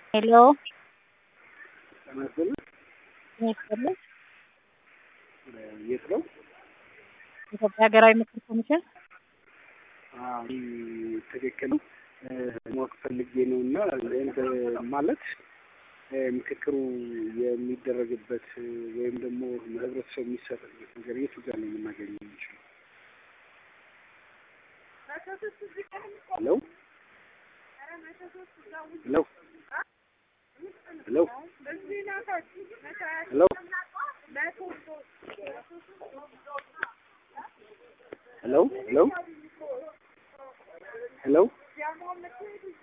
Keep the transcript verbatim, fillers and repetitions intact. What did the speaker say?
ሄሎ ተመስገን ይመስገን የት ነው? ኢትዮጵያ ሀገራዊ ምክር ኮሚሽን አዎ ትክክል ነው። ማወቅ ፈልጌ ነውና እንደ ማለት ምክክሩ የሚደረግበት ወይም ደግሞ ህብረተሰቡ የሚሳተፍበት ነገር የቱ ጋር ነው የምናገኘው እንችላለን? ሄሎ ሄሎ ሄሎ ሄሎ ሄሎ ሄሎ ሄሎ